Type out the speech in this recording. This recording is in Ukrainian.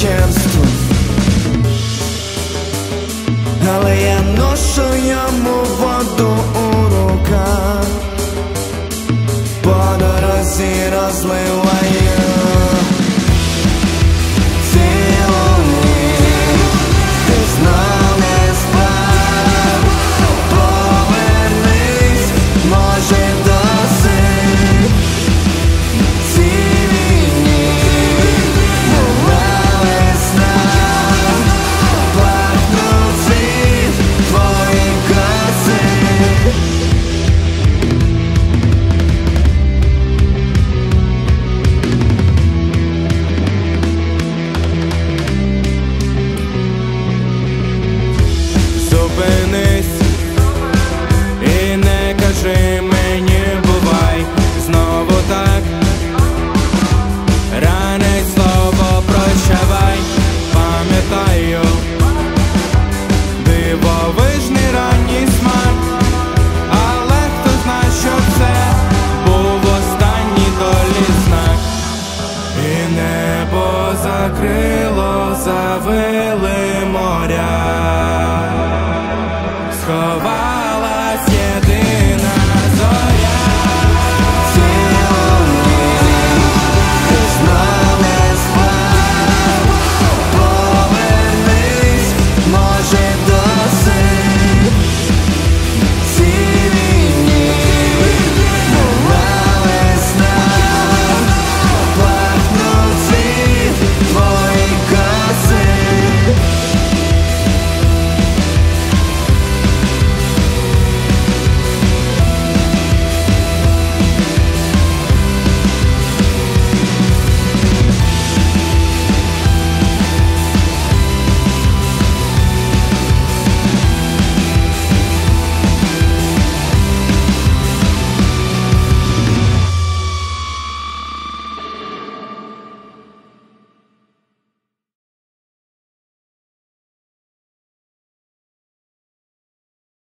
чародійством, але я ношу йому воду у руках, по дорозі розливаю. Зупинись і не кажи мені бувай, знову так ранить слово прощавай. Пам'ятаю дивовижний ранній смак, але хто зна, що це був останній долі знак, і небо закрило завесу.